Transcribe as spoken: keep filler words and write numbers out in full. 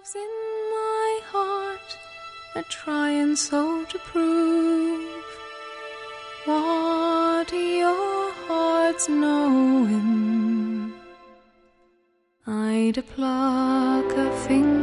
love's in my heart, a trying so to prove what your heart's knowing. I'd a pluck a finger